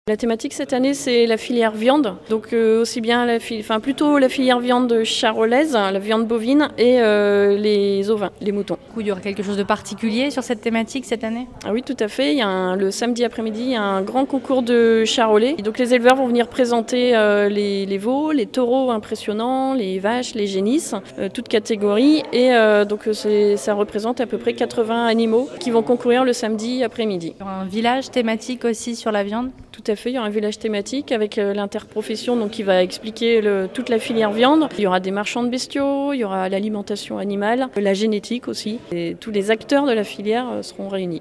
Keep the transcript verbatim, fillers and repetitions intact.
La thématique cette année, c'est la filière viande, donc euh, aussi bien la fi- enfin plutôt la filière viande charolaise, la viande bovine et euh, les ovins, les moutons. Du coup, il y aura quelque chose de particulier sur cette thématique cette année ? Ah oui, tout à fait. Il y a un- le samedi après-midi, il y a un grand concours de charolais. Et donc les éleveurs vont venir présenter euh, les, les veaux, les taureaux impressionnants, les vaches, les génisses, euh, toutes catégories. Et euh, donc c'est- ça représente à peu près quatre-vingts animaux qui vont concourir le samedi après-midi. Il y aura un village thématique aussi sur la viande ? Tout à fait, il y aura un village thématique avec euh, l'interprofession donc, qui va expliquer le- toute la filière viande. Il y aura des marchands de bestiaux, il y aura l'alimentation animale, la génétique aussi. Et tous les acteurs de la filière euh, seront réunis.